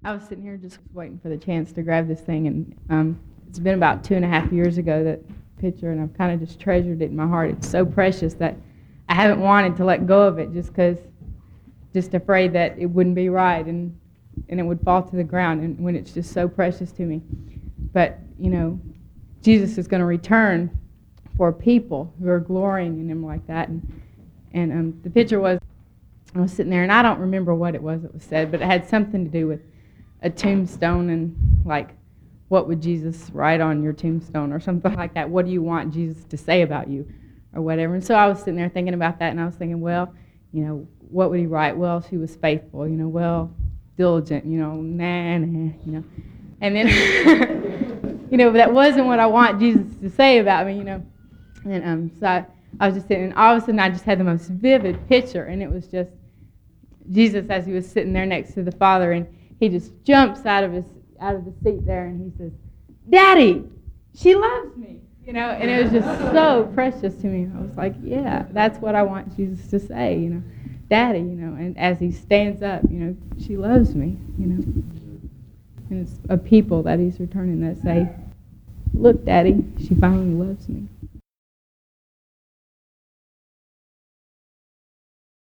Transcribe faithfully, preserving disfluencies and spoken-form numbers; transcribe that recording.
I was sitting here just waiting for the chance to grab this thing, and um, it's been about two and a half years ago, that picture, and I've kind of just treasured it in my heart. It's so precious that I haven't wanted to let go of it, just because, just afraid that it wouldn't be right, and and it would fall to the ground, and when it's just so precious to me. But, you know, Jesus is going to return for people who are glorying in him like that. And, and um, the picture was, I was sitting there, and I don't remember what it was that was said, but it had something to do with a tombstone and, like, what would Jesus write on your tombstone or something like that. What do you want Jesus to say about you or whatever? And so I was sitting there thinking about that, and I was thinking, well, you know, what would he write? Well, she was faithful, you know, well, diligent, you know, nah, nah, you know. And then, you know, that wasn't what I want Jesus to say about me, you know. And um, so I, I was just sitting, and all of a sudden I just had the most vivid picture, and it was just Jesus as he was sitting there next to the Father, and he just jumps out of his out of the seat there, and he says, "Daddy, she loves me," you know. And it was just so precious to me. I was like, yeah, that's what I want Jesus to say, you know, Daddy, you know. And as he stands up, you know, she loves me, you know. And it's a people that he's returning that say, look, Daddy, she finally loves me.